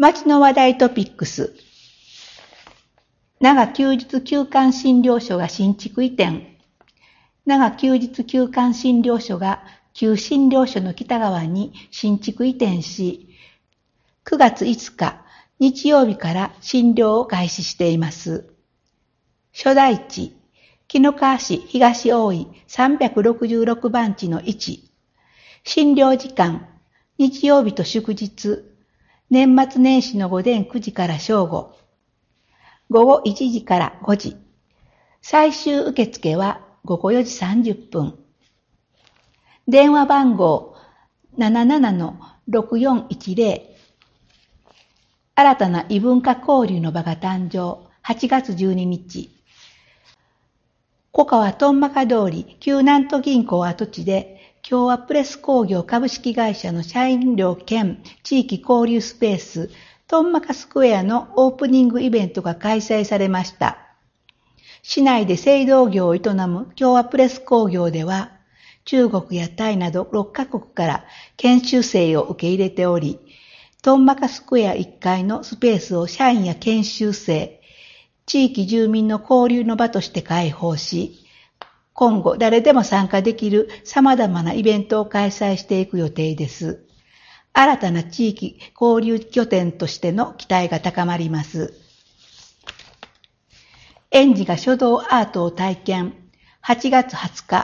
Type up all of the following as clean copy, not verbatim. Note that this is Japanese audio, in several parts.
町の話題トピックス。長休日休館診療所が新築移転。長休日休館診療所が旧診療所の北側に新築移転し、9月5日日曜日から診療を開始しています。所在地、紀の川市東大井366番地の1。診療時間、日曜日と祝日。年末年始の午前9時から正午。午後1時から5時。最終受付は午後4時30分。電話番号 77-6410。新たな異文化交流の場が誕生。8月12日。小川とんまか通り旧南都銀行跡地で共和プレス工業株式会社の社員寮兼地域交流スペースとんまかスクエアのオープニングイベントが開催されました。市内で製造業を営む共和プレス工業では中国やタイなど6カ国から研修生を受け入れており、とんまかスクエア1階のスペースを社員や研修生、地域住民の交流の場として開放し、今後誰でも参加できる様々なイベントを開催していく予定です。新たな地域交流拠点としての期待が高まります。園児が書道アートを体験。8月20日。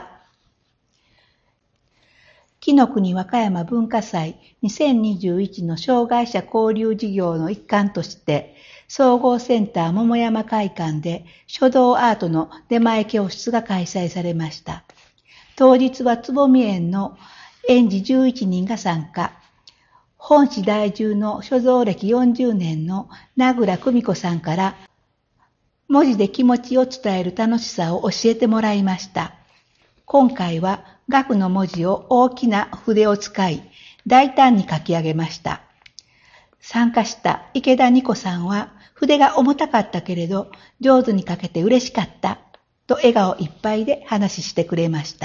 紀の国和歌山文化祭2021の障害者交流事業の一環として、総合センター桃山会館で書道アートの出前教室が開催されました。当日はつぼみ園の園児11人が参加。本市在住の書道歴40年の名倉久美子さんから文字で気持ちを伝える楽しさを教えてもらいました。今回は額の文字を大きな筆を使い大胆に書き上げました。参加した池田二子さんは筆が重たかったけれど上手に書けて嬉しかったと笑顔いっぱいで話してくれました。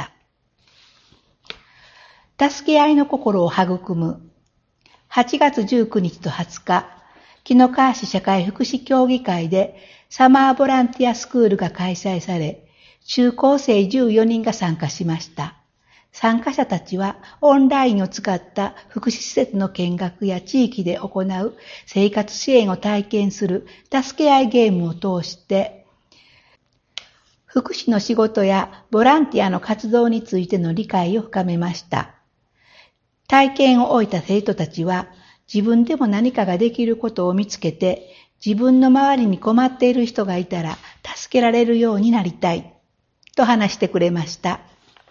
助け合いの心を育む。8月19日と20日、紀の川市社会福祉協議会でサマーボランティアスクールが開催され、中高生14人が参加しました。参加者たちはオンラインを使った福祉施設の見学や地域で行う生活支援を体験する助け合いゲームを通して福祉の仕事やボランティアの活動についての理解を深めました。体験を終えた生徒たちは自分でも何かができることを見つけて自分の周りに困っている人がいたら助けられるようになりたいと話してくれました。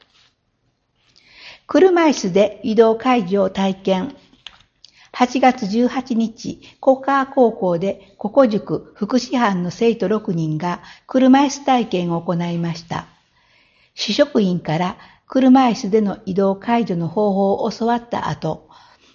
車椅子で移動介助を体験。8月18日、小川高校でココ塾福祉班の生徒6人が車椅子体験を行いました。主職員から車椅子での移動介助の方法を教わった後、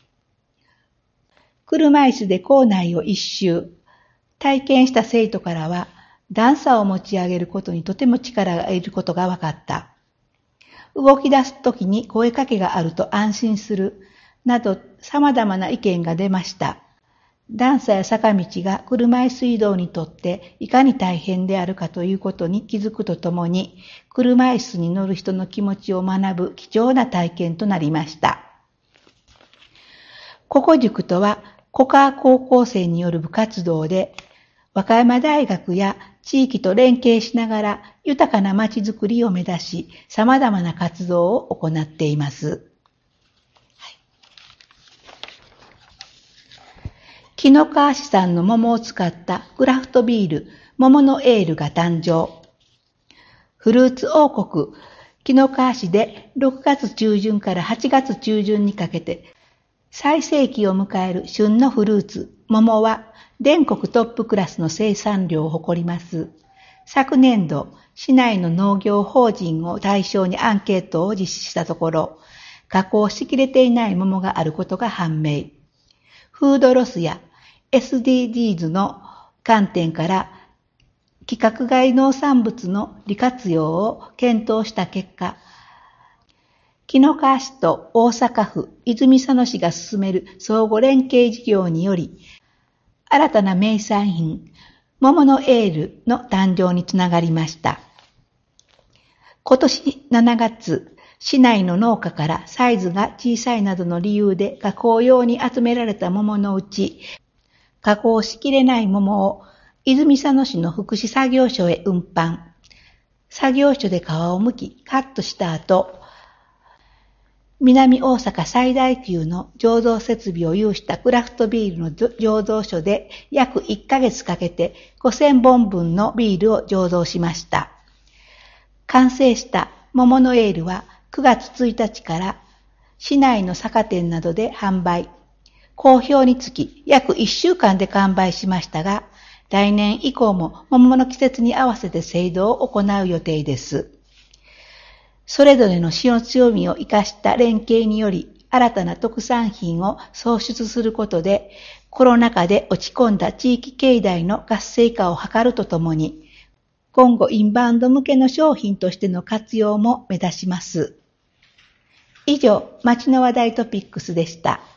車椅子で校内を一周、体験した生徒からは段差を持ち上げることにとても力がいることが分かった。動き出すときに声かけがあると安心する、など様々な意見が出ました。段差や坂道が車椅子移動にとっていかに大変であるかということに気づくとともに、車椅子に乗る人の気持ちを学ぶ貴重な体験となりました。ココ塾とは、小川高校生による部活動で、和歌山大学や地域と連携しながら豊かな街づくりを目指し、様々な活動を行っています。紀の川市産の桃を使ったクラフトビール、桃のエールが誕生。フルーツ王国、紀の川市で6月中旬から8月中旬にかけて、最盛期を迎える旬のフルーツ、桃は全国トップクラスの生産量を誇ります。昨年度、市内の農業法人を対象にアンケートを実施したところ、加工しきれていない桃があることが判明。フードロスや SDGs の観点から規格外農産物の利活用を検討した結果、紀の川市と大阪府泉佐野市が進める相互連携事業により、 新たな名産品、桃のエールの誕生につながりました。今年7月、市内の農家からサイズが小さいなどの理由で加工用に集められた桃のうち、加工しきれない桃を泉佐野市の福祉作業所へ運搬。作業所で皮を剥き、カットした後、南大阪最大級の醸造設備を有したクラフトビールの醸造所で約1ヶ月かけて5000本分のビールを醸造しました。完成した桃のエールは9月1日から市内の酒店などで販売。好評につき約1週間で完売しましたが、来年以降も桃の季節に合わせて製造を行う予定です。それぞれの市の強みを生かした連携により、新たな特産品を創出することで、コロナ禍で落ち込んだ地域経済の活性化を図るとともに、今後インバウンド向けの商品としての活用も目指します。以上、町の話題トピックスでした。